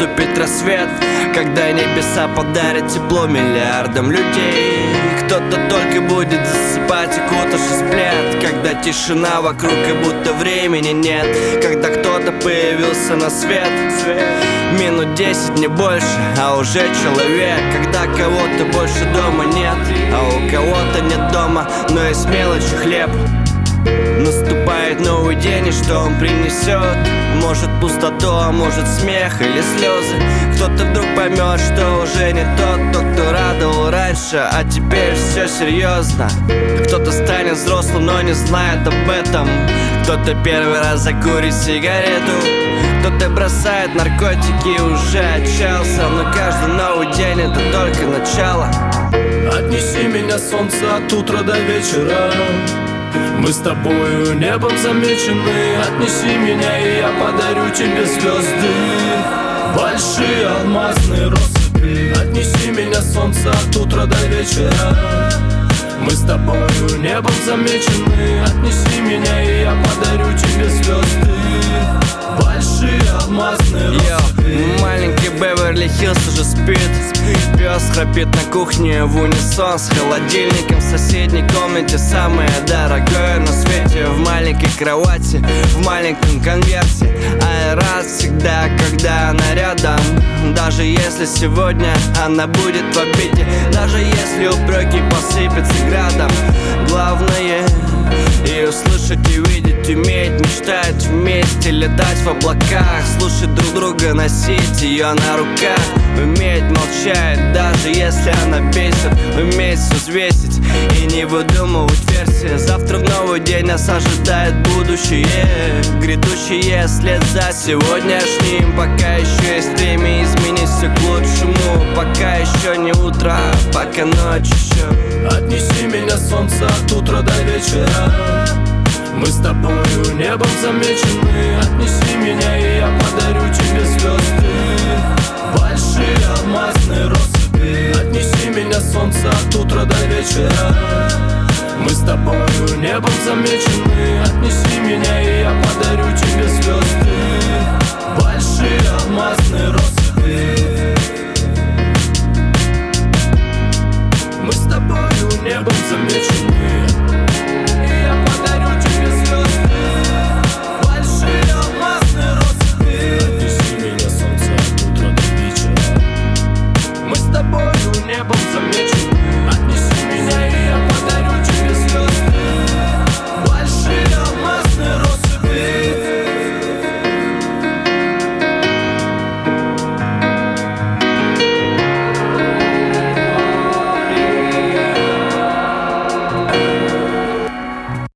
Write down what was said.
наступит рассвет, когда небеса подарят тепло миллиардам людей. Кто-то только будет засыпать, укутавшись в плед, когда тишина вокруг и будто времени нет, когда кто-то появился на свет. Минут 10, не больше, а уже человек, когда кого-то больше дома нет, а у кого-то нет дома, но есть мелочи хлеб. Наступает новый день, и что он принесет? Может пустоту, а может смех или слезы. Кто-то вдруг поймет, что уже не тот, кто радовал раньше, а теперь все серьезно. Кто-то станет взрослым, но не знает об этом. Кто-то первый раз закурит сигарету, кто-то бросает наркотики и уже отчаялся. Но каждый новый день это только начало. Отнеси меня, солнце, от утра до вечера. Мы с тобою небом замечены. Отнеси меня, и я подарю тебе звезды, большие алмазные россыпи. Отнеси меня, солнце, от утра до вечера. Мы с тобою небом замечены. Отнеси меня, и я подарю тебе звезды, большие алмазные россыпи. Маленький Беверли-Хиллз уже спит. Пес храпит на кухне в унисон с холодильником в соседней комнате. Самое дорогое на свете в маленькой кровати, в маленьком конверте. А рад всегда, когда она рядом, даже если сегодня она будет в обиде, даже если упреки посыпятся градом. Главное и услышать, и видеть, уметь мечтать вместе, летать в облаках, слушать друг друга, носить ее на руках, уметь молчать, даже если она бесит, уметь все взвесить и не выдумывать версии. Завтра в новый день нас ожидает будущее, грядущее след за сегодняшним. Пока еще есть время изменить все к лучшему, пока еще не утро, пока ночь еще. Отнеси меня, солнце, от утра до вечера. Мы с тобою небом замечены. Отнеси меня, и я подарю тебе звезды, большие алмазные россыпи. Отнеси меня, солнце, от утра до вечера. Мы с тобою небом замечены. Отнеси меня, и я подарю тебе звезды, большие алмазные россыпи.